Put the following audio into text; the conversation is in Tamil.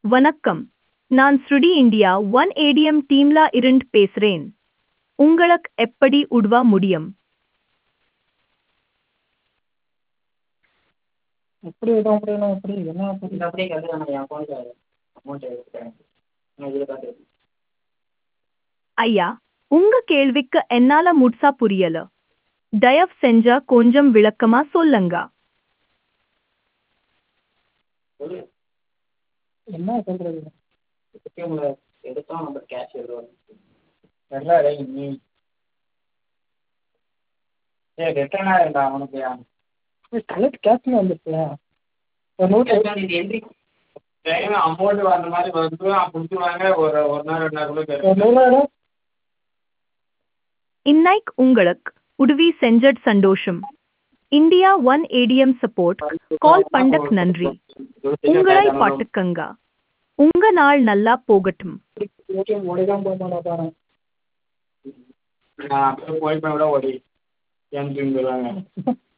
வணக்கம். நான் ஸ்ருடி இந்தியா ஒன் ஏடிஎம் டீம்ல இருந்து பேசுறேன். உங்களுக்கு எப்படி உதவ முடியும்? எப்படி விட முடியும்? எப்படி என்ன இந்த அப்படியே கட்டுறாங்க என் அக்கௌண்ட்ல அமௌண்ட் எடுத்துட்டேன் நான் இதில் பார்த்து. ஐயா, உங்க கேள்விக்கு என்னால முழுசா புரியல. தயவு செஞ்சா கொஞ்சம் விளக்கமா சொல்லுங்க. சொல்லு, என்ன சொல்றது? ஏடிஎம்ல எடுத்தோம் நம்ம கேஷ் எழுதுவோம் நல்லா நீ ரிட்டர்ன் ஆகிடா அவனுக்கு கலெக்ட் கேஷ்னு வந்துருக்குல ஒரு நூற்றி இது என்ட்ரி டைம் அமௌண்ட் வந்த மாதிரி வந்து கொடுத்துருவாங்க. ஒரு நாள் 2 நாள் கூட கேட்கும். இன்னைக்கு உங்களுக்கு உதவி செஞ்சது சந்தோஷம். India one ATM support call பண்ணக் நன்றி. உங்களை பாட்டுக்கங்க. உங்க நாள் நல்லா போகட்டும். ஏடிஎம் ஓடிதான் போக பாரு. நான் அப்படியே போய் விட ஓடி ஏன்னு சொல்லுவாங்க.